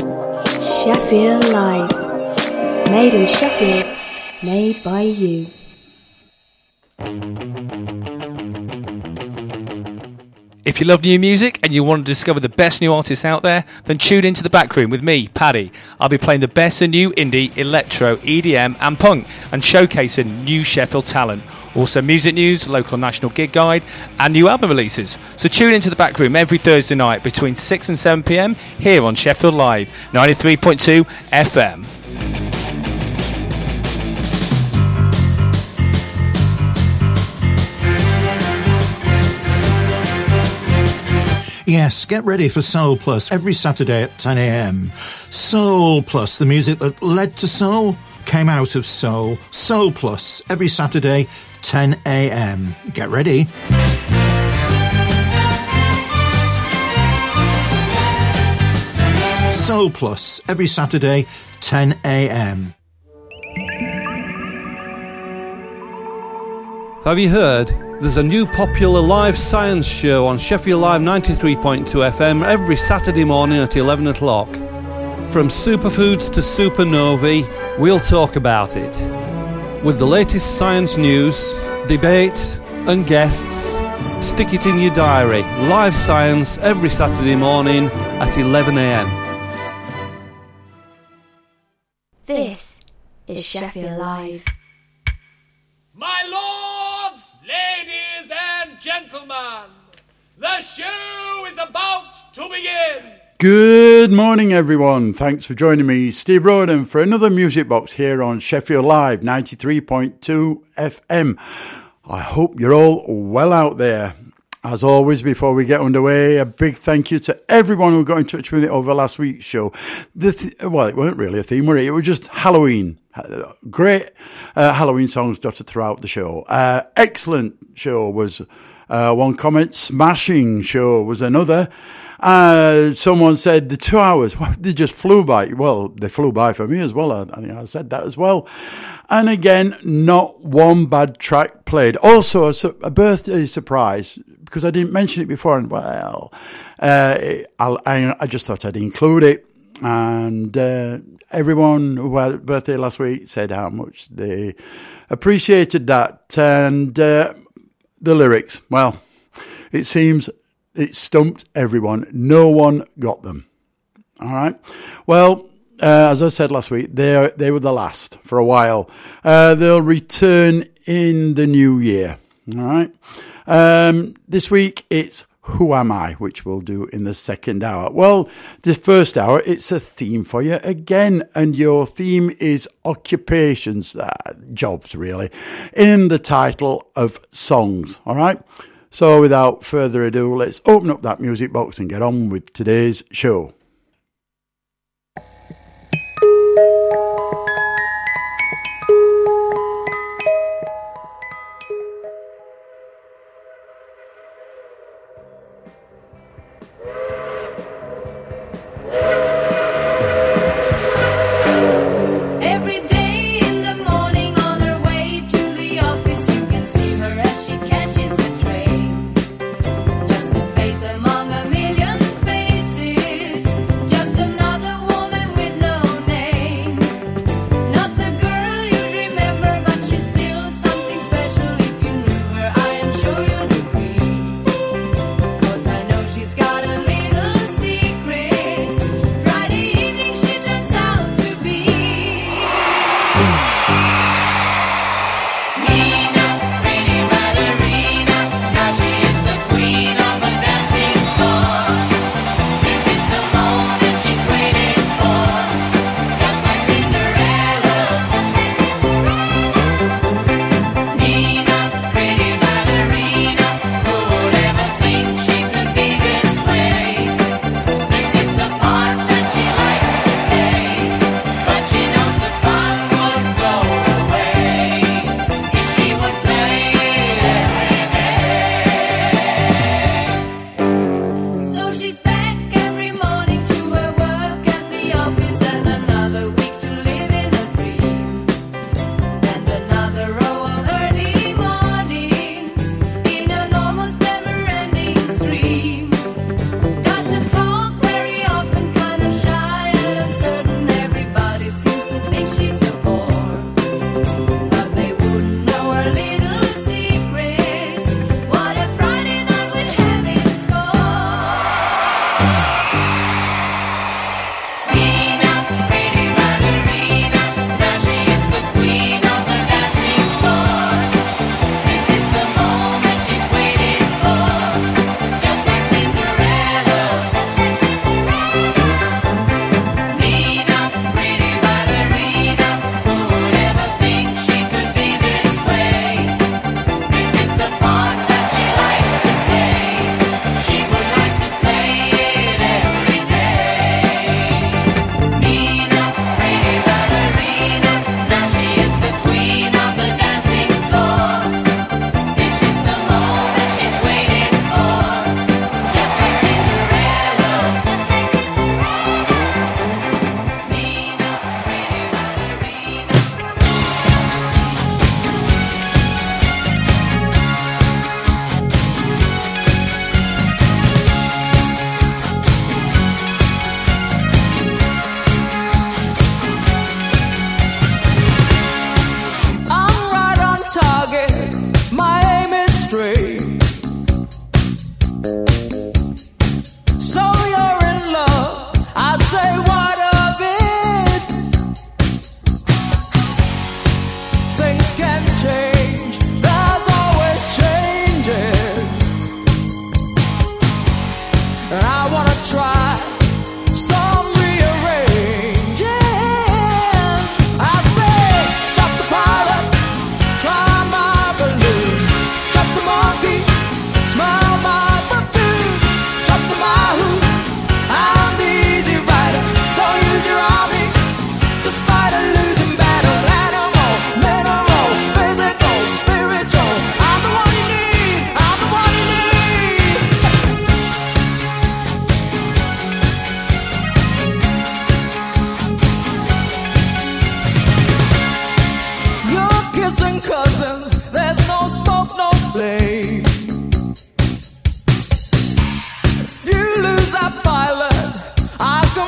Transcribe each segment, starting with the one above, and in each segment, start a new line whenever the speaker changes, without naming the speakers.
Sheffield Live. Made in Sheffield, made by you.
If you love new music and you want to discover the best new artists out there, then tune into The Back Room with me, Paddy. I'll be playing the best of new indie, electro, EDM and punk and showcasing new Sheffield talent. Also music news, local and national gig guide and new album releases. So tune into The Back Room every Thursday night between 6 and 7 p.m. here on Sheffield Live, 93.2 FM.
Yes, get ready for Soul Plus every Saturday at 10 a.m. Soul Plus, the music that led to soul, came out of soul. Soul Plus every Saturday, 10 a.m. Get ready. Soul Plus every Saturday, 10 a.m.
Have you heard? There's a new popular live science show on Sheffield Live 93.2 FM every Saturday morning at 11 o'clock. From superfoods to supernovae, we'll talk about it. With the latest science news, debate and guests, stick it in your diary. Live science every Saturday morning at 11 a.m.
This is Sheffield Live.
My lords, ladies and gentlemen, the show is about to begin.
Good morning, everyone. Thanks for joining me, Steve Roden, for another Music Box here on Sheffield Live 93.2 FM. I hope you're all well out there. As always, before we get underway, a big thank you to everyone who got in touch with me over last week's show. Well, it wasn't really a theme, were it? It was just Halloween. Great Halloween songs dotted throughout the show. Excellent show was one comment. Smashing show was another. Someone said the 2 hours, they just flew by. Well, they flew by for me as well. I think I said that as well. And again, not one bad track played. Also, a birthday surprise, because I didn't mention it before. And well, I just thought I'd include it. And everyone who had a birthday last week said how much they appreciated that. And the lyrics, well, it seems it stumped everyone. No one got them. All right. Well, as I said last week, they were the last for a while. They'll return in the new year. All right. This week it's Who Am I, which we'll do in the second hour. Well, the first hour, it's a theme for you again, and your theme is occupations, jobs really, in the title of songs. All right. So without further ado, let's open up that music box and get on with today's show.
Just a face among a million faces.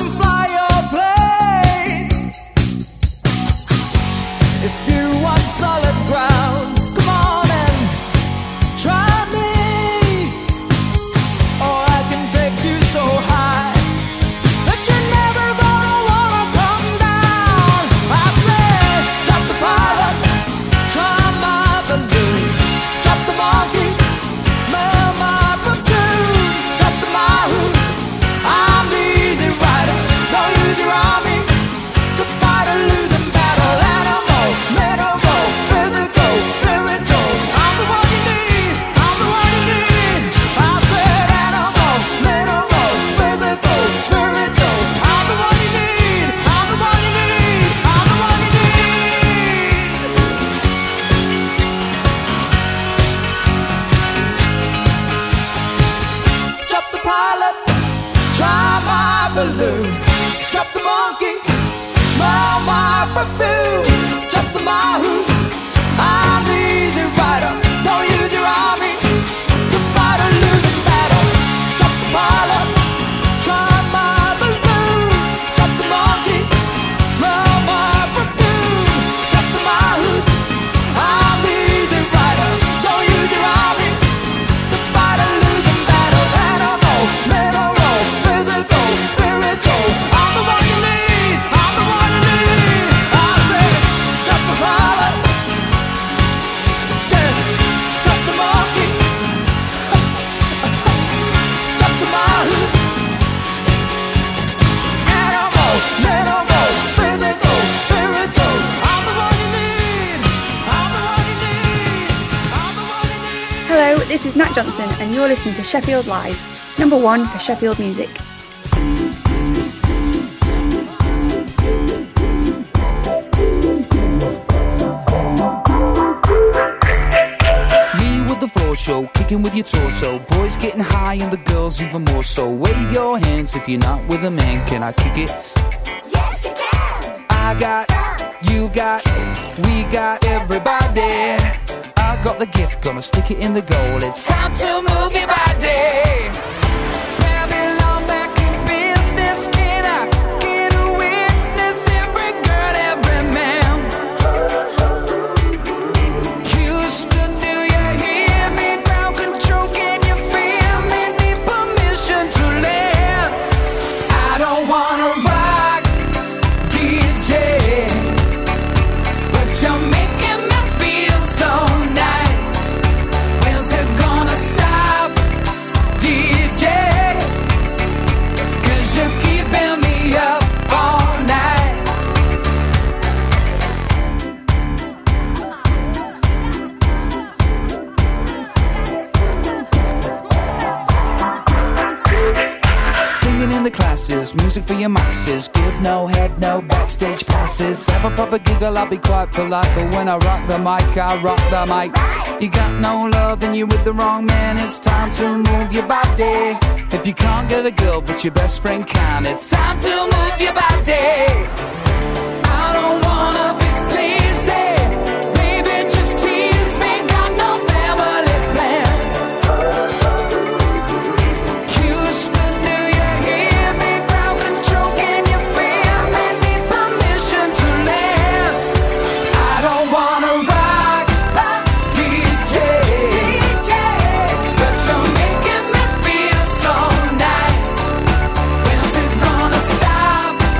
This is Nat Johnson and you're listening to Sheffield Live, number one for Sheffield music.
Me with the floor show, kicking with your torso. Boys getting high and the girls even more so. Wave your hands if you're not with a man. Can I kick it?
Yes, you can.
I got, you got, we got everybody. I got the gift, gonna stick it in the goal. It's time to move your body. Babylon back in business. Can I get a witness? Every girl, every man. Houston, do you hear me? Ground control, can you feel me? Need permission to land. I don't wanna rock, DJ, but you're making me feel so nice. When's it gonna stop, DJ? 'Cause you're keeping me up all night. Singing in the classes, music for your masses. Give no head, no backstage passes. Have a proper giggle, I'll be quite polite. But when I rock the mic, I rock the mic. You got no love, then you're with the wrong man. It's time to move your body. If you can't get a girl, but your best friend can, it's time to move your body. I don't wanna be sleazy. Baby, just tease me. Got no family plan. Houston, do you hear me? Ground control, can you feel me? Need permission to land. I don't wanna rock, DJ, but you're making me feel so nice. When's it gonna stop,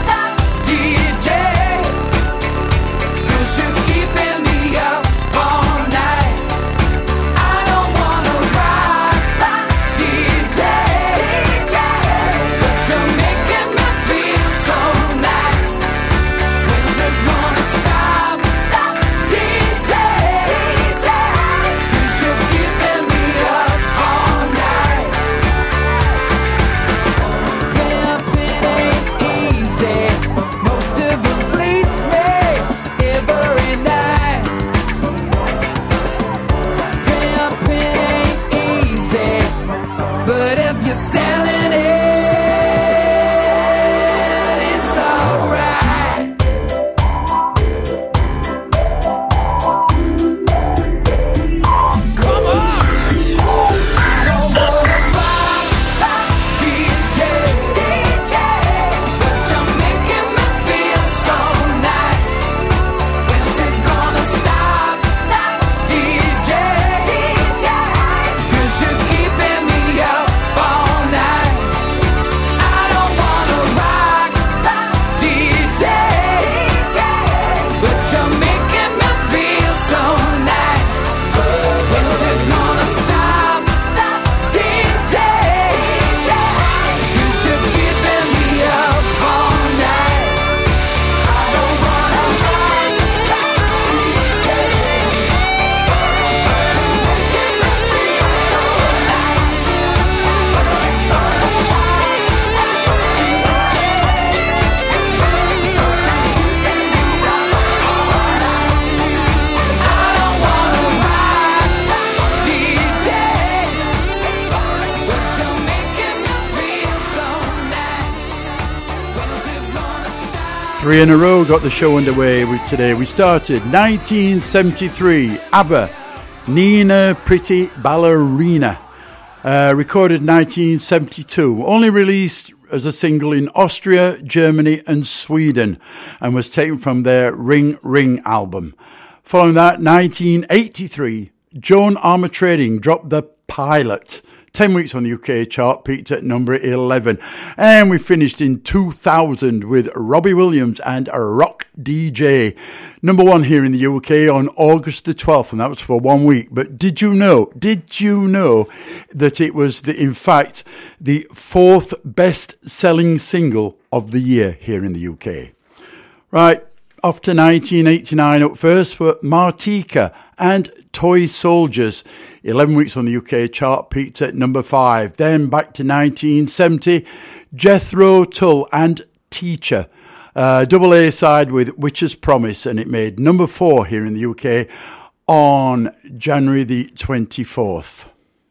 Three in a row got the show underway with today. We started 1973, ABBA, Nina Pretty Ballerina. Recorded 1972, only released as a single in Austria, Germany and Sweden, and was taken from their Ring Ring album. Following that, 1983, Joan Armatrading dropped The Pilot. 10 weeks on the UK chart, peaked at number 11. And we finished in 2000 with Robbie Williams and Rock DJ. Number 1 here in the UK on August the 12th, and that was for 1 week. But did you know that it was, in fact, the 4th best-selling single of the year here in the UK? Right, off to 1989 up first for Martika and Toy Soldiers. 11 weeks on the UK chart, peaked at number 5. Then back to 1970, Jethro Tull and Teacher. Double A side with Witch's Promise, and it made number 4 here in the UK on January the 24th.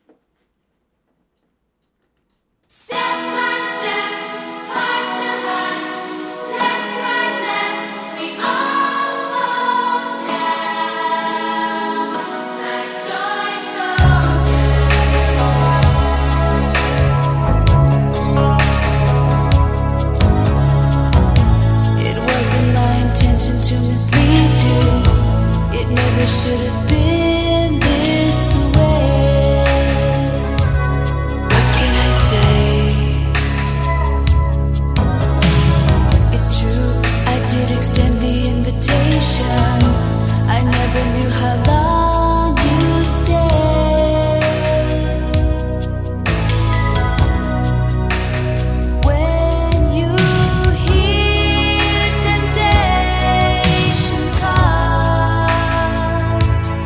Never should have been this way. What can I say? It's true, I did extend the invitation. I never knew how long you'd stay. When you hear temptation call,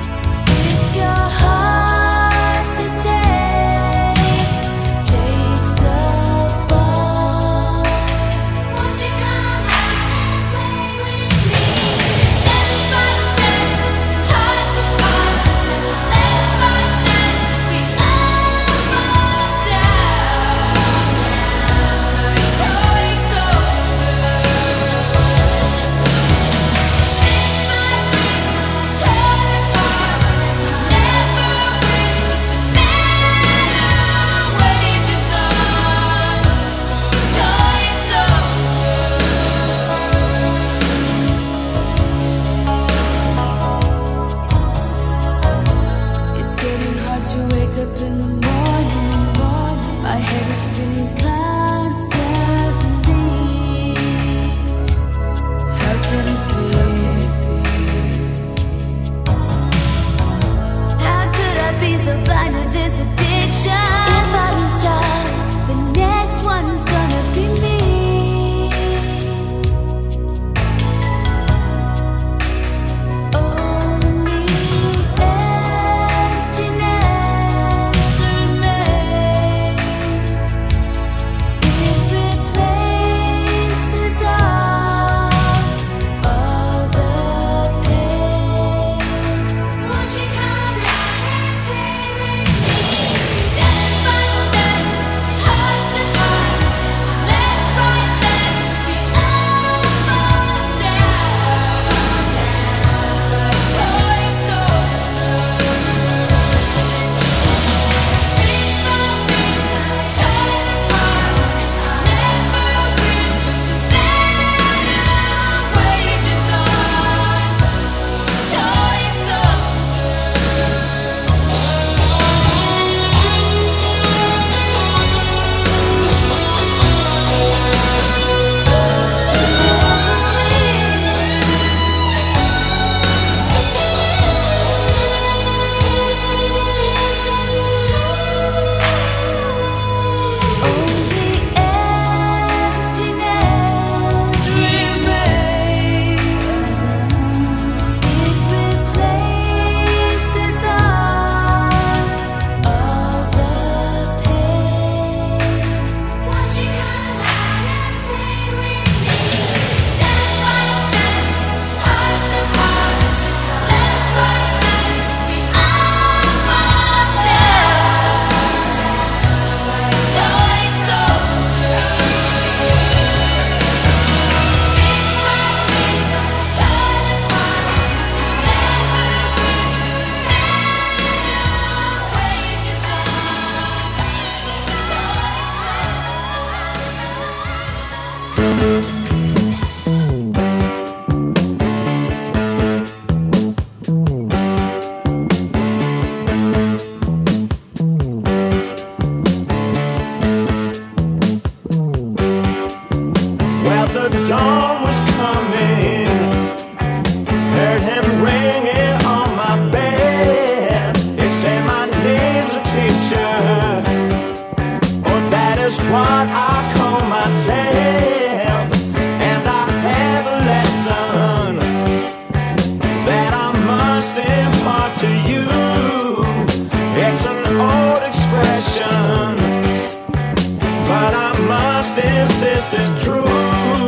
dawn was coming. Heard him ringing on my bed. He said my name's a teacher. Oh, that is what I call myself. And I have a lesson that I must impart to you. It's an old expression, but I must insist it's true.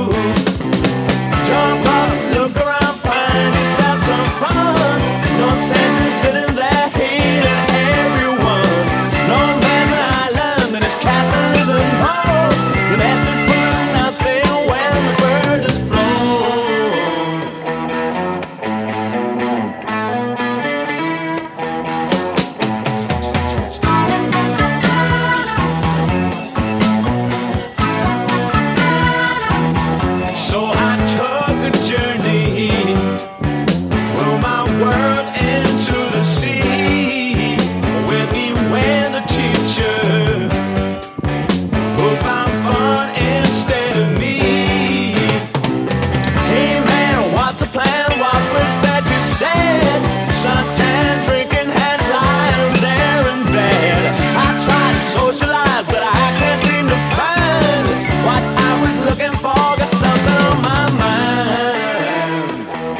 Jump up, look around, find yourself some fun. No sense in sitting there hating everyone. No man's island and its capitalism home. The nest is full of nothing when the bird is flown. So I took a journey through my world into the sea. With me went the teacher who found fun instead of me. Hey man, what's the plan? What was that you said? Suntan, drinking, headlines there in bed. I tried to socialize, but I can't seem to find what I was looking for. Got something on my mind.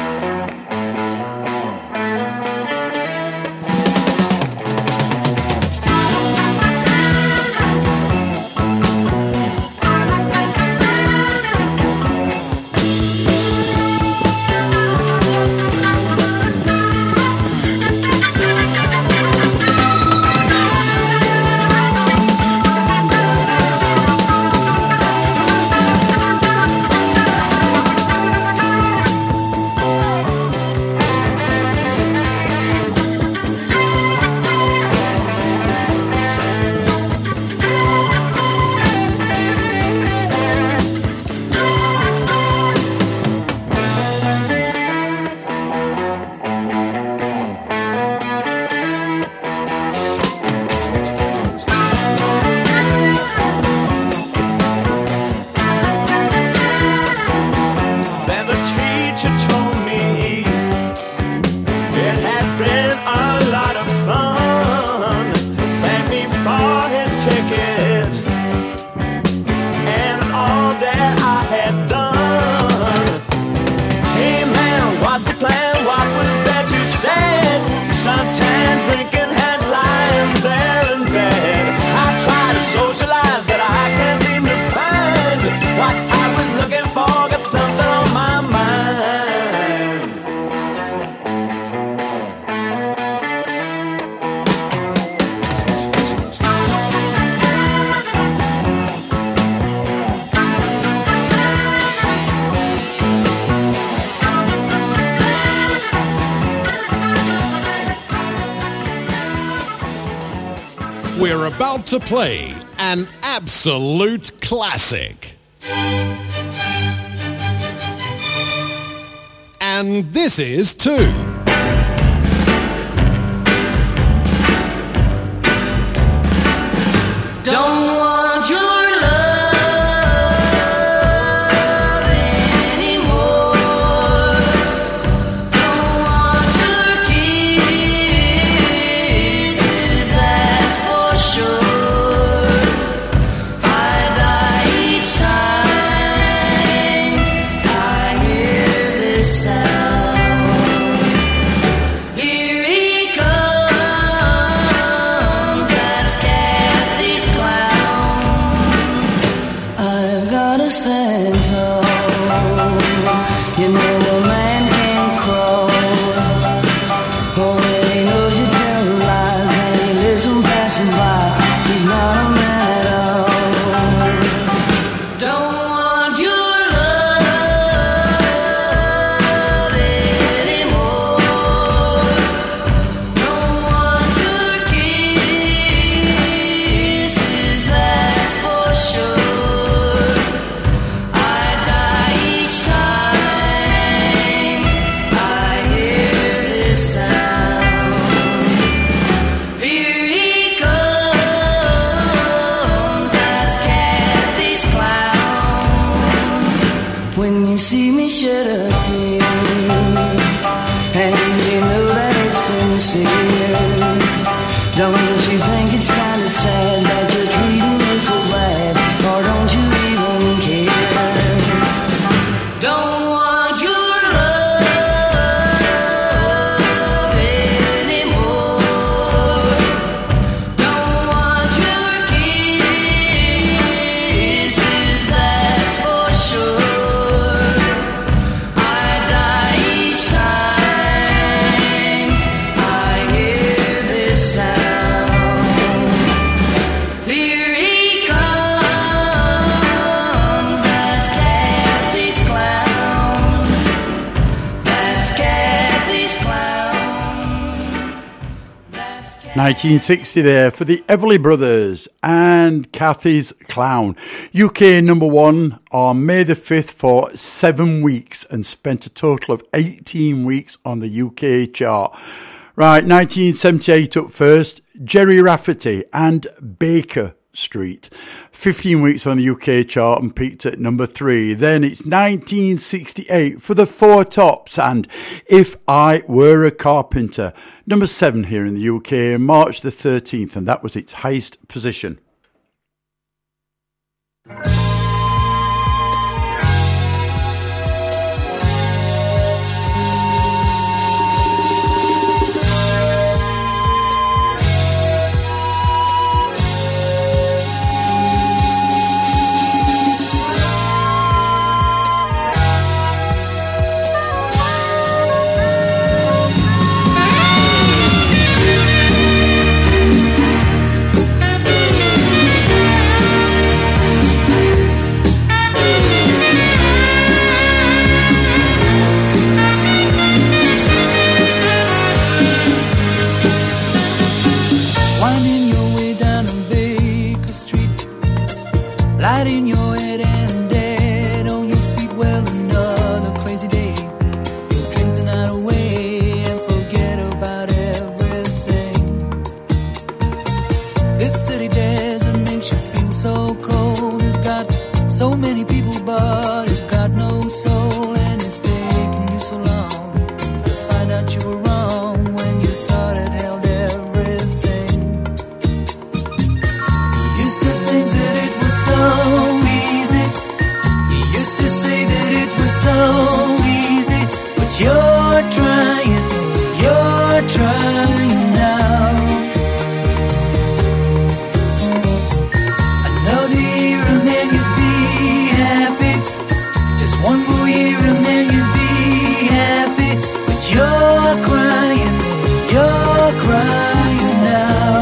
Then the teacher told me it had been a lot of fun. Thanked me for his tickets and all that I had done. Hey man, what's the plan? What was that you said? Suntan, drinking, headlines there in bed. I tried to socialize, but I can't seem to find what I was looking for. Got something on my mind.
We're about to play an absolute classic. And this is too.
Don't want your love anymore. Don't want your kisses, that's for sure. I die each time I hear this sound. Here he comes, that's Kathy's clown. I've gotta stand tall. You know a man can't crawl. Oh, he knows you tell lies and he lives from passing by. He's not a man at all. Don't want your love anymore. Don't want your kisses, that's for sure. I die each time see me shed a tear, and you know that it's sincere. Don't you think it's kind of sad that you're treating me so bad, or don't you even care? Don't want your love anymore. Don't want your kisses, that's for sure. I die each time I hear this sound. Here he comes, that's Kathy's clown. That's Kathy's clown. That's
1960 there for the Everly Brothers and Kathy's Clown. UK number one on May the 5th for 7 weeks and spent a total of 18 weeks on the UK chart. Right, 1978 up first, Jerry Rafferty and Baker Street. 15 weeks on the UK chart and peaked at number 3. Then it's 1968 for the Four Tops and If I Were a Carpenter. Number 7 here in the UK, March the 13th, and that was its highest position.
Winding your way down on Baker Street, light in your head and dead on your feet. Well, another crazy day. You'll drink the night away and forget about everything. This city desert makes you feel so cold. It's got so many people, but it's got no soul. And it's taken you so long to find out you were wrong when you thought it held everything. You used to think that it was so easy. You used to say that it was so easy. But you're trying now. Another year and then you'd be happy. Just one more year and then you'd be happy. But you're crying now.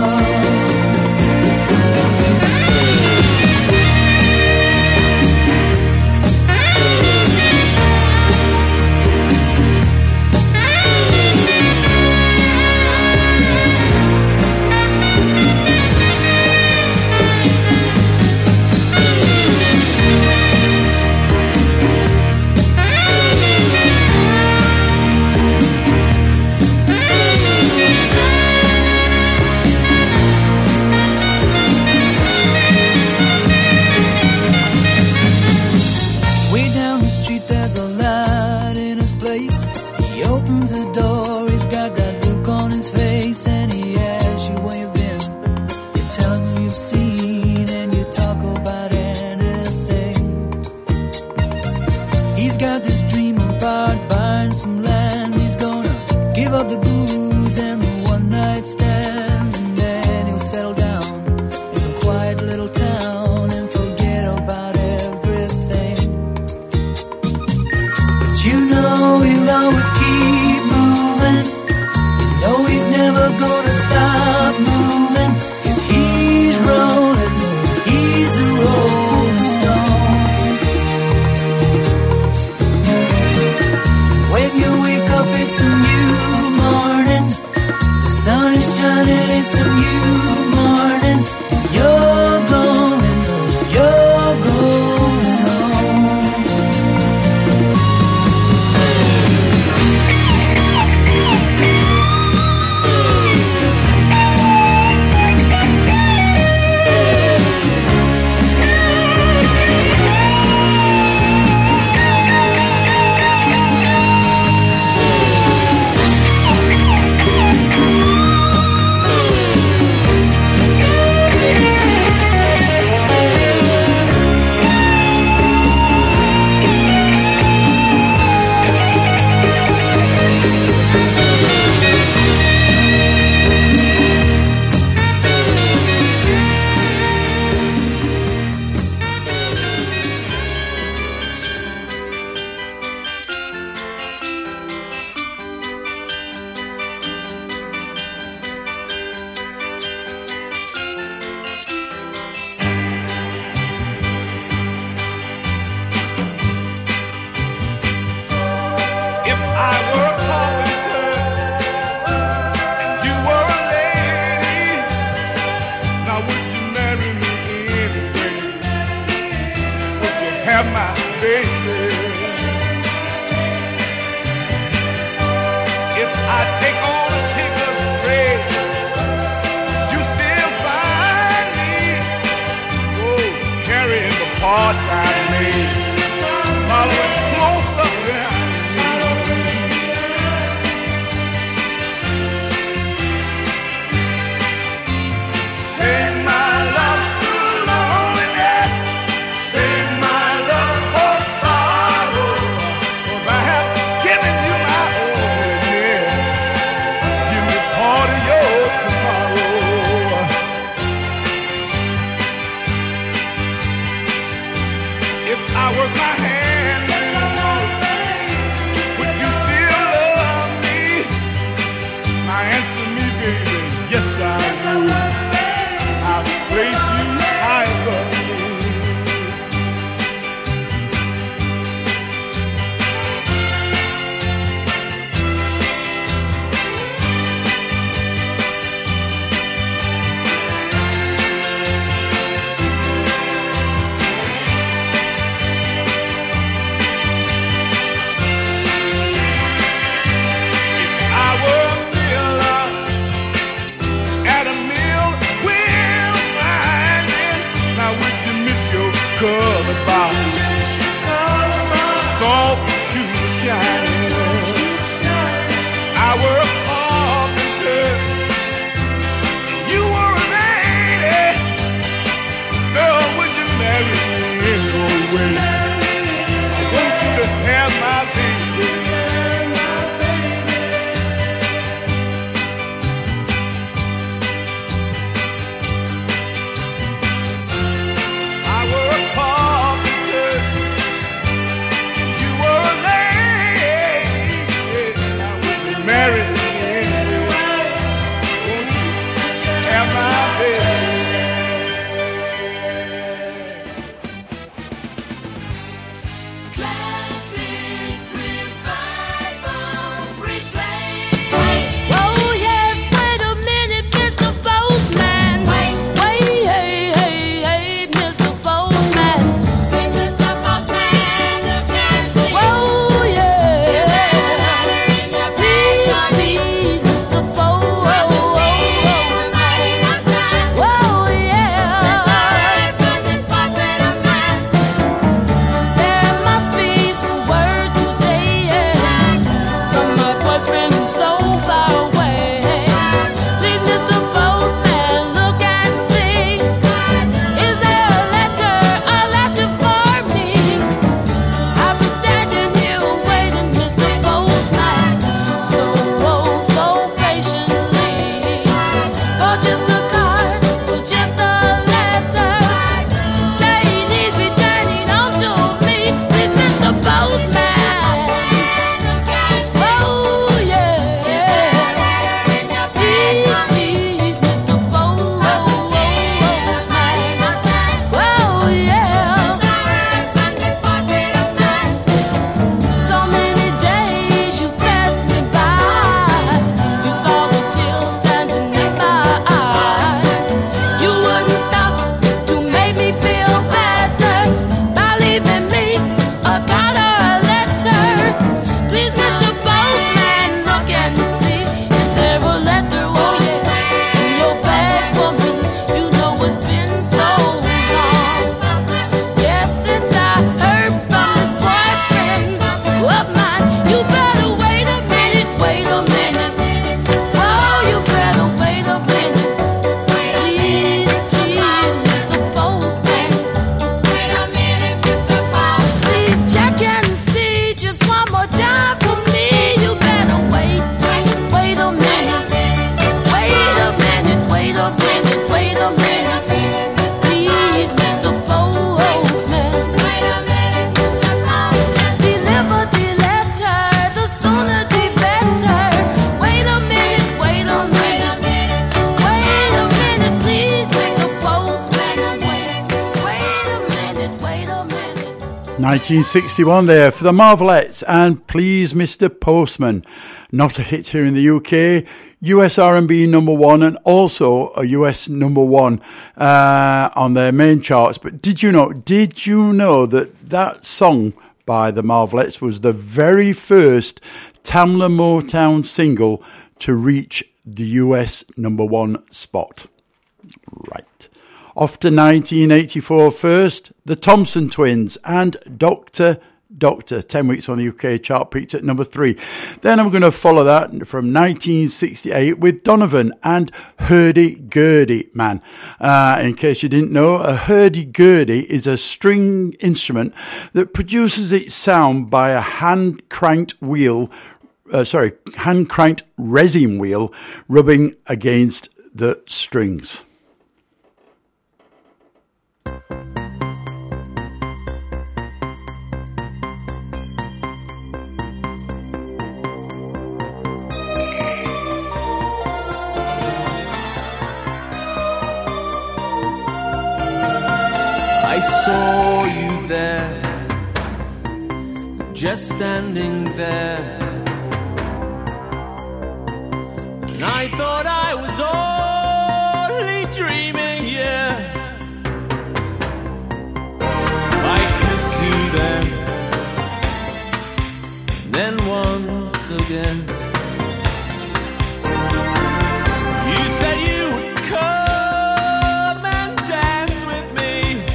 Way down the street there's a light in his place. He opens the door, he's got that look on his face, and he asks you where you've been. You tell him who you've seen, and you talk about anything. He's got this dream about buying some land. He's gonna give up the booze and the one night stands, and then he'll settle down in some quiet little town and forget about everything. But you know he'll always keep moving. You know he's never gonna stop moving. 'Cause he's rolling, he's the rolling stone. When you wake up it's a new morning. The sun is shining, it's a new morning. You're going home.
I were a carpenter and you were a lady, now would you marry me anyway? Would you have my baby? If I take all the tickers straight, you still find me, oh, carrying the parts I made, following close up behind me. Save my love through loneliness, save my love for sorrow, 'cause I have given you my onlyness. Give me part of your tomorrow. If I work my hands, would you still love me? Now answer me, baby, yes I would. I'll place you high above me. I were a miller at a mill wheel grinding. Now would you miss your colored box? Soft shoes shining. I were a carpenter, you were a lady. Girl, would you marry me anyway? I want you to have my baby. I were a carpenter, you were a lady.
1961 there for the Marvelettes and Please Mr. Postman. Not a hit here in the UK, US R&B number one and also a US number one on their main charts. But did you know that song by the Marvelettes was the very first Tamla Motown single to reach the US number one spot? Right. Off to 1984 first, the Thompson Twins and Doctor, 10 weeks on the UK chart, peaked at number 3. Then I'm going to follow that from 1968 with Donovan and Hurdy-Gurdy Man. In case you didn't know, a hurdy-gurdy is a string instrument that produces its sound by a hand-cranked resin wheel rubbing against the strings.
I saw you there, just standing there, and I thought I was only dreaming, yeah. I kissed you then once again. You said you would come and dance with me.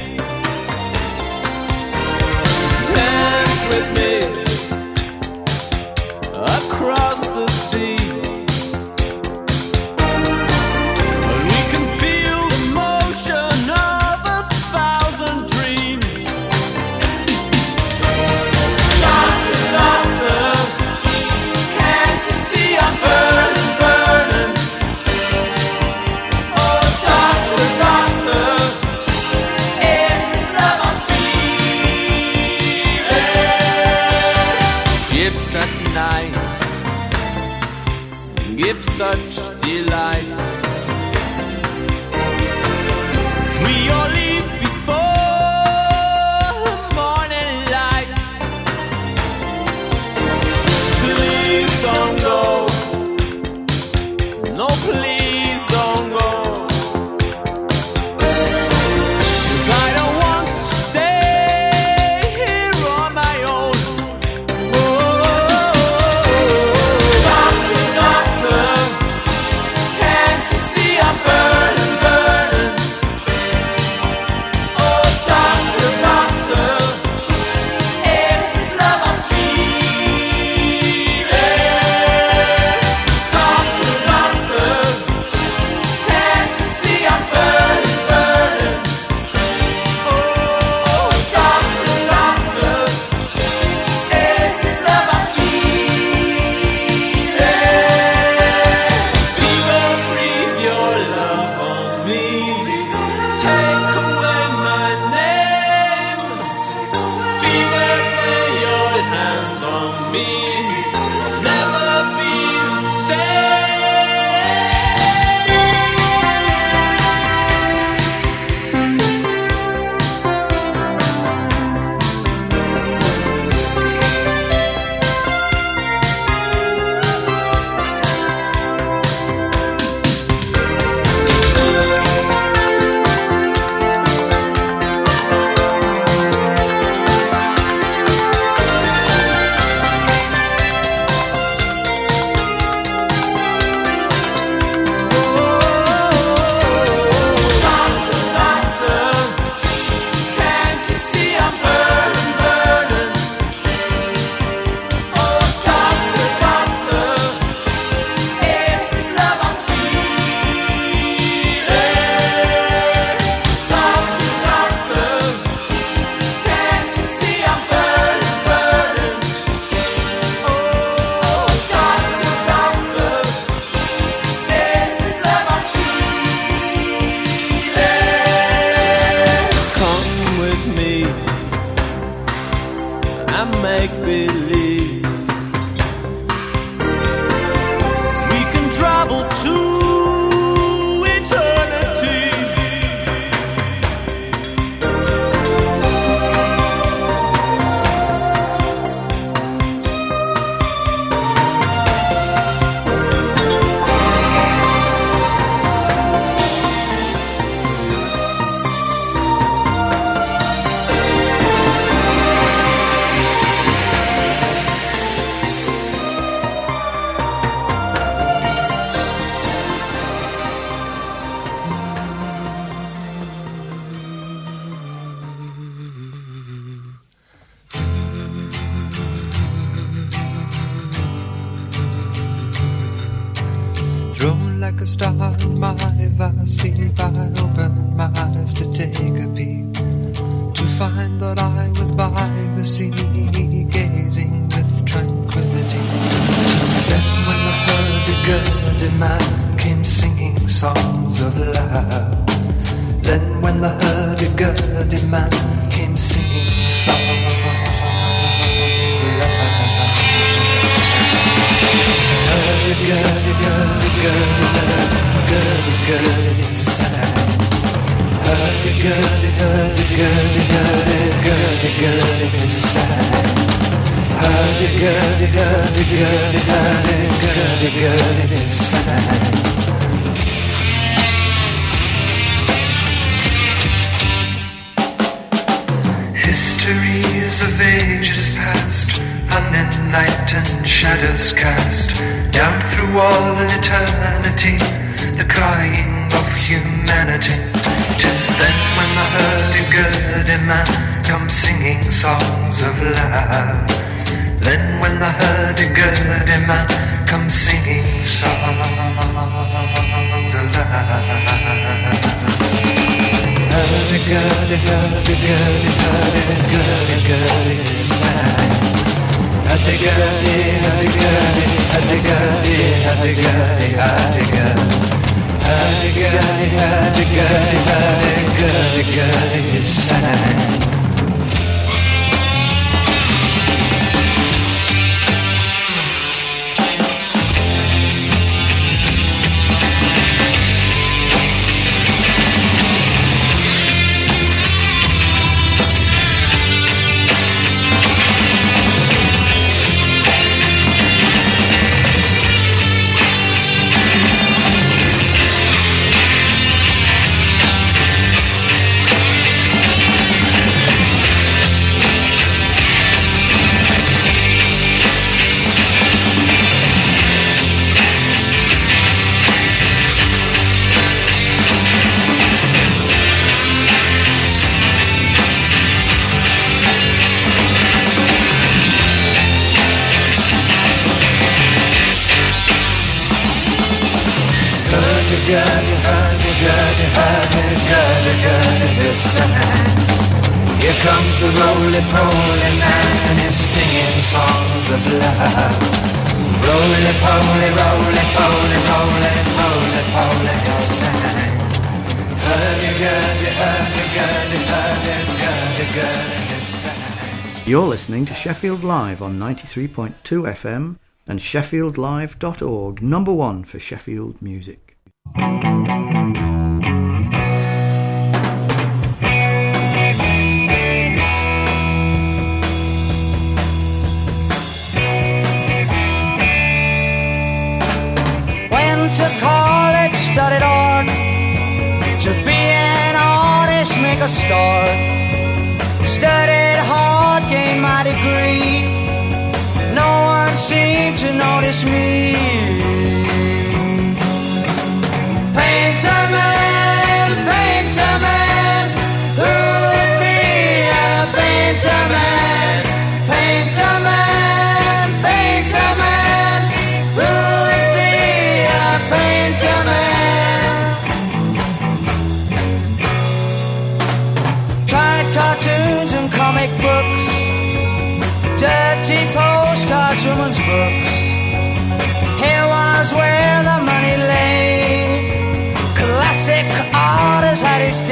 Dance with me across the sea. And we can feel the motion of 1,000 dreams. Doctor, doctor, can't you see I'm burning, burning? Oh, doctor, doctor, it's this love I'm feeling. Ships at night give such delight. We all leave before morning light. Please don't go. No, please don't go. 'Cause I don't want to stay here on my own. Doctor, doctor, can't you see I'm burning, burning? Oh, doctor, doctor, it's this love I'm feeling. Doctor, doctor, can't you see I'm burning, burning? Oh, doctor, doctor, it's this love I'm feeling. Fever, breathe your love on me. Take away my name. Fever, lay your hands on me. Never be the doctor, doctor, can't you see I'm burning, burning? Oh, doctor, doctor, it's this love I'm feeling. Doctor, doctor, can't you see I'm burning, burning? Oh, doctor, doctor, it's this love I'm feeling. Come with me and make believe we can travel to eternity.
like a star in my vast sleep. I opened my eyes to take a peep, to find that I was by the sea, gazing with tranquility. Just then when the hurdy-gurdy man came singing songs of love. Then when the hurdy-gurdy man came singing songs of love. Hurdy-gurdy-gurdy-gurdy-gurdy sang. Hurdy-gurdy-gurdy-gurdy-gurdy-gurdy sang. Hurdy-gurdy-gurdy-gurdy-gurdy-gurdy sang. Histories of ages past, unenlightened shadows cast down through all eternity, the crying of humanity. 'Tis then when the hurdy-gurdy man comes singing songs of love. Then when the hurdy-gurdy man comes singing songs of love. Hurdy-gurdy, hurdy-gurdy, hurdy-gurdy, gurdy sang. Hurdy-gurdy, hurdy-gurdy, hurdy-gurdy, hurdy-gurdy, hurdy-gurdy. Hurdy-gurdy, hurdy-gurdy, hurdy-gurdy, gurdy sang. Hurdy-gurdy, hurdy-gurdy, hurdy-gurdy, this sang. Here comes a roly-poly man and he's singing songs of love. Roly-poly, roly-poly, roly-poly, poly, he sang. Hurdy-gurdy, hurdy-gurdy, hurdy-gurdy, gurdy, he sang.
You're listening to Sheffield Live on 93.2 FM and sheffieldlive.org, number one for Sheffield music.
Went to college, studied art, to be an artist, make a start. Studied hard, gained my degree. No one seemed to notice me. Painter man, who would be a painter man? Painter man, who would be a painter man? Tried cartoons and comic books, dirty postcards, women's books. Here was where the money lay. Classic art has had its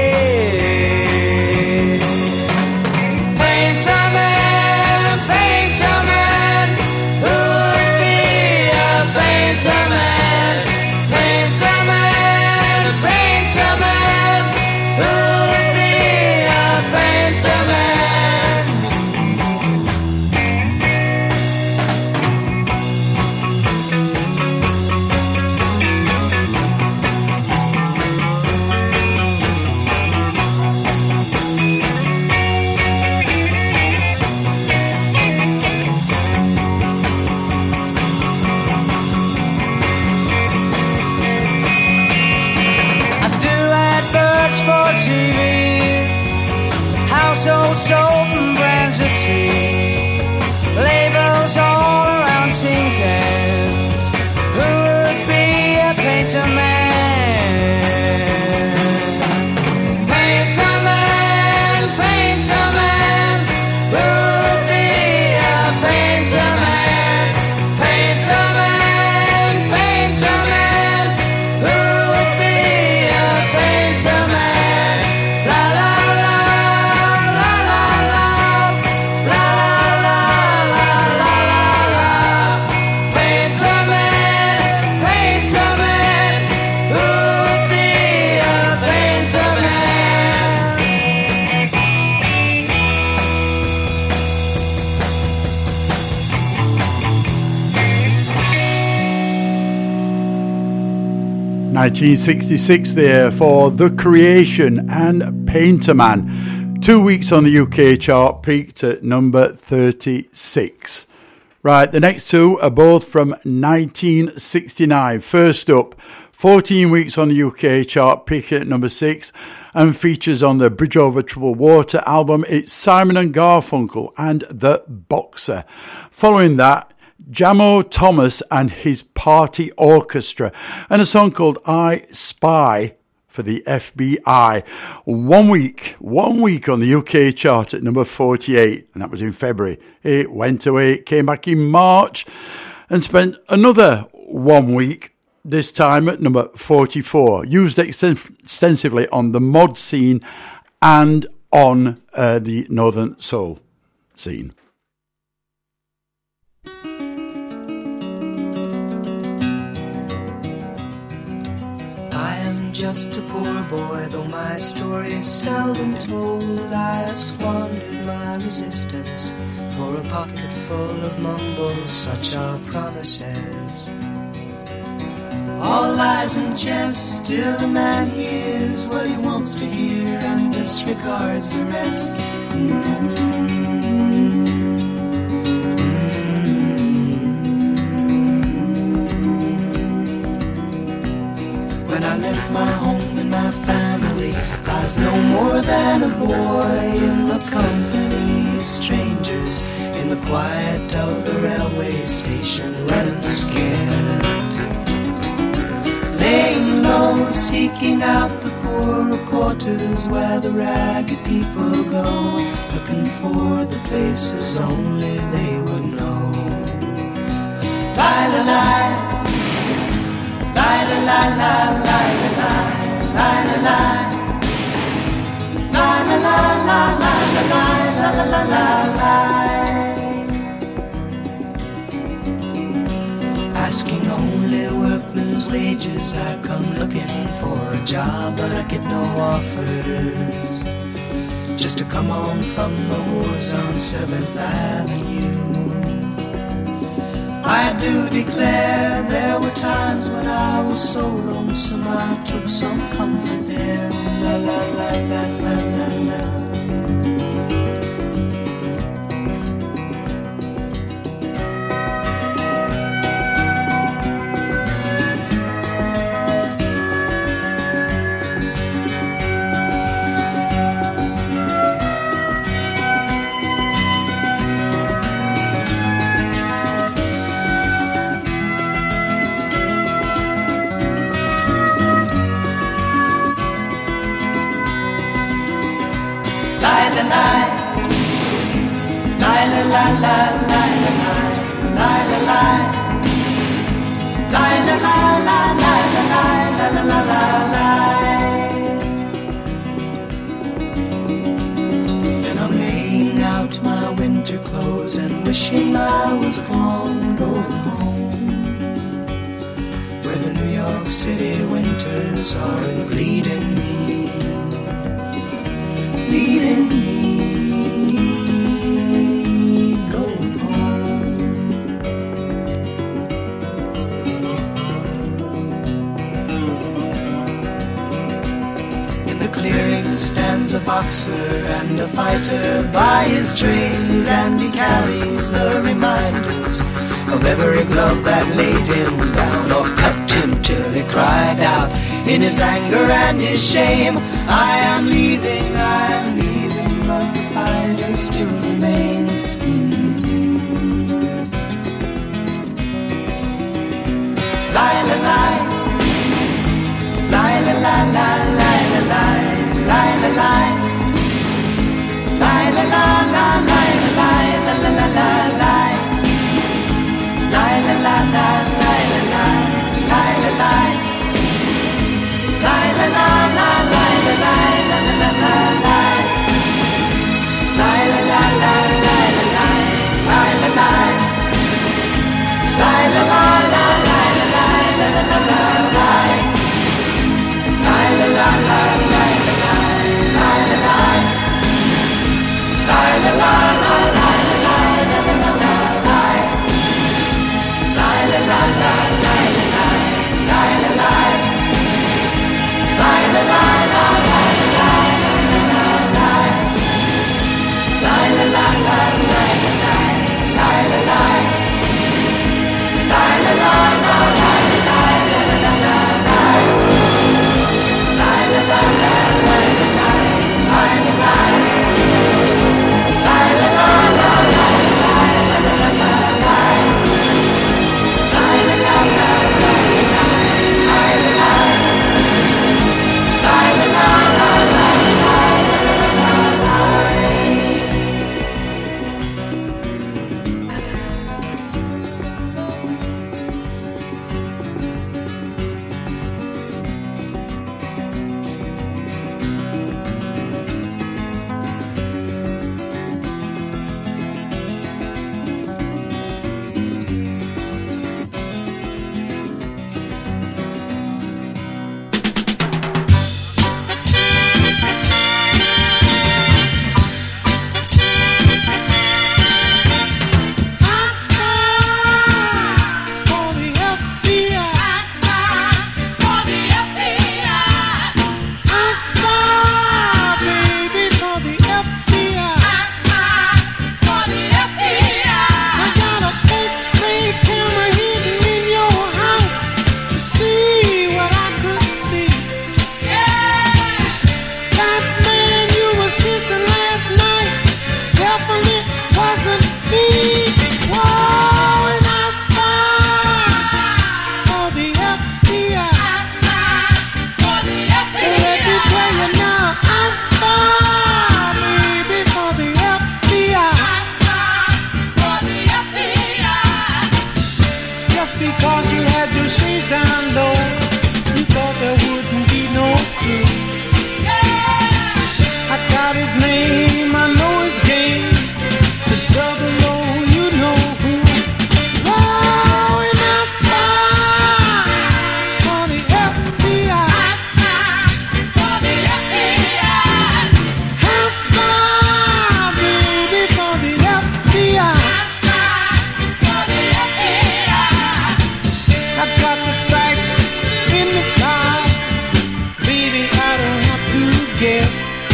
day. Painter man, who would be a painter man? Painter man, who would be a painter man?
1966 there for The Creation and Painter Man. 2 weeks on the UK chart, peaked at number 36. Right, the next two are both from 1969. First up, 14 weeks on the UK chart, peaking at number 6, and features on the Bridge Over Troubled Water album. It's Simon and Garfunkel and The Boxer. Following that, Jamo Thomas and his Party Orchestra, and a song called I Spy for the FBI. 1 week on the UK chart at number 48, and that was in February. It went away, it came back in March, and spent another 1 week, this time at number 44. Used extensively on the mod scene and on the Northern Soul scene.
Just a poor boy, though my story is seldom told. I squandered my resistance for a pocket full of mumbles, such are promises. All lies and jest, still a man hears what he wants to hear and disregards the rest. When I left my home and my family, I was no more than a boy in the company of strangers, in the quiet of the railway station, running scared. Laying low, seeking out the poorer quarters where the ragged people go, looking for the places only they would know. Lie-la-lie, la la la la la la la la la la la la la la la la la la. Asking only workmen's wages, I come looking for a job, but I get no offers. Just to come on from the wars on 7th Avenue. I do declare there were times when I was so lonesome I took some comfort there. La la la la la la la. And I'm laying out my winter clothes and wishing I was gone, going home, where the New York City winters are bleeding me, bleeding me. Stands a boxer and a fighter by his trade, and he carries the reminders of every glove that laid him down or cut him till he cried out in his anger and his shame, I am leaving, but the fighter still remains. Lie, la, lie, lie, la, la, la, lie, la, lie. Lie, la, lie, lie, la, la, la, lie, la, lie, la, la, la, la, lie, lie, la, la, la, lie, la, lie, lie, la, lie, lie, la, la, la, lie, la, lie, la, la, la, la, lie, lie, la, la, la.
Just because you had your shades down low, you thought there wouldn't be no clue. I got his name, I know his game. It's double O, you know who. Oh, and I spy for the FBI. I spy, baby, for the FBI. I got the facts in the file, baby, I don't have to guess.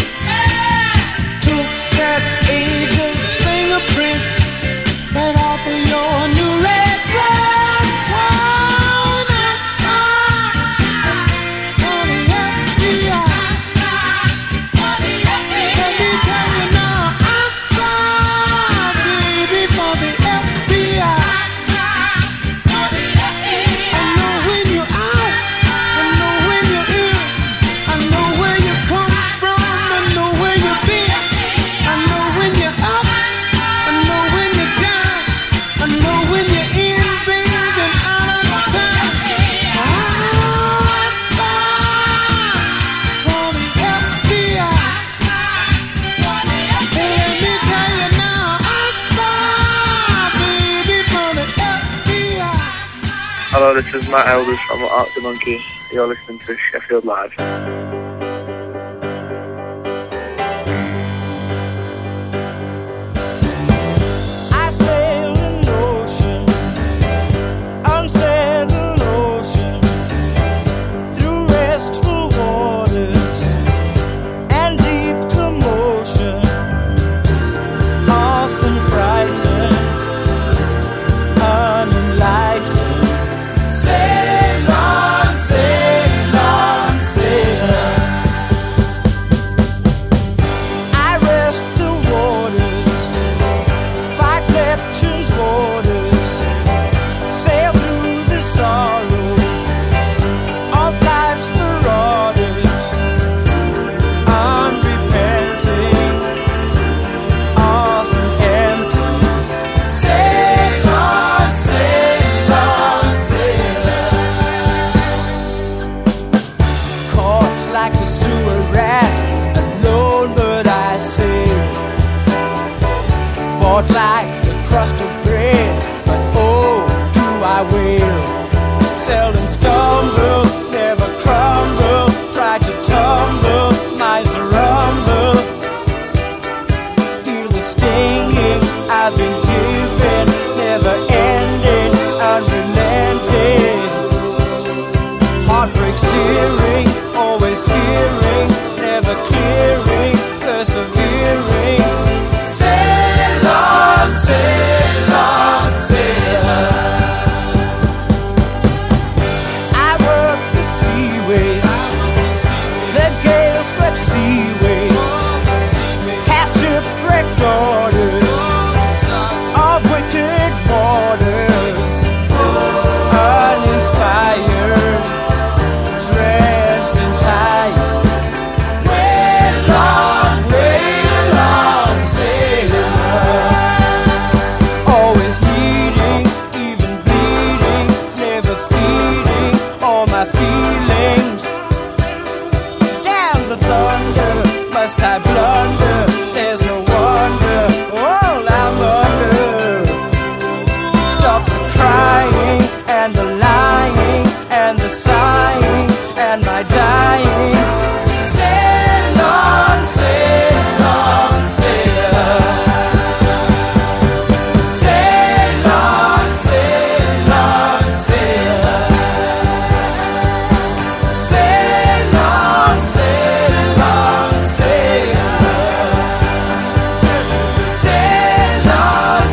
Took that agent's fingerprints right off of your new red dress. Wow, that's fine for the FBI. Let me tell you now, I spy, baby, for the FBI. I know when you're out, I know when you're in, I know where you come from, I know where you've been, I know when you're up, I know when you're down, I know when you're in, baby, and out of town. I spy for the FBI. Let me tell you now, I spy, baby, for the FBI.
Hello, this is Matt Elders from Art the Monkey. You're listening to Sheffield Live.
I sail an ocean, unsettled ocean, through restful waters and deep commotion, often frightened, unenlightened. Sail on, sail on, sailor. I rest the waters, fight Neptune's waters, sail through the sorrow of life's marauders, unrepenting, often empty. Sail on, sailor. Caught like a sewer rat, alone but I sail. Bought like a crust of bread, but oh, do I wail. Seldom stumble, never crumble, try to tumble, minds a rumble. Feel the stinging I've been given, never ending, unrelenting. Heartbreak searing, always fearing, never clearing, persevering. Sail on, sail on, sailor. I work the seaways, the gale swept seaways, past shipwrecked daughters of wicked waters, uninspired, drenched and tired. Rail on, sailor. Always needing, even bleeding, never feeding all my feelings. Damn the thunder, must I blunder? There's no wonder, all I'm under. Stop the crying and the lying and the sighing and my dying. Sail on, sailor. Sail on, sailor. Sail on, sailor. Sail on,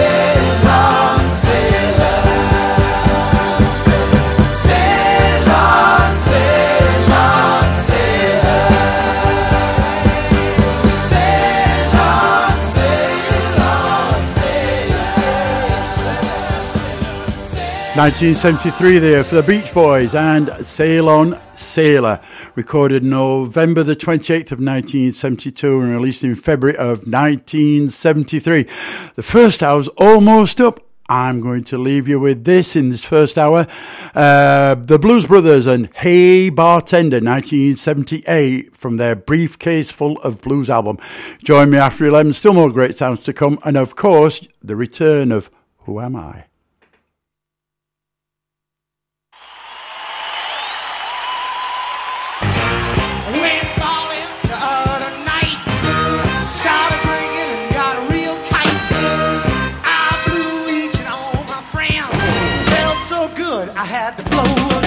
sailor. Sail on,
sailor. 1973 there for the Beach Boys and Sail On Sailor, recorded November the 28th of 1972 and released in February of 1973. The first hour's almost up, I'm going to leave you with this in this first hour. The Blues Brothers and Hey Bartender, 1978, from their Briefcase Full of Blues album. Join me after 11, still more great sounds to come, and of course, the return of Who Am I?
Went ballin' the other night. Started drinking and got real tight. I blew each and all my friends. Felt so good, I had to blow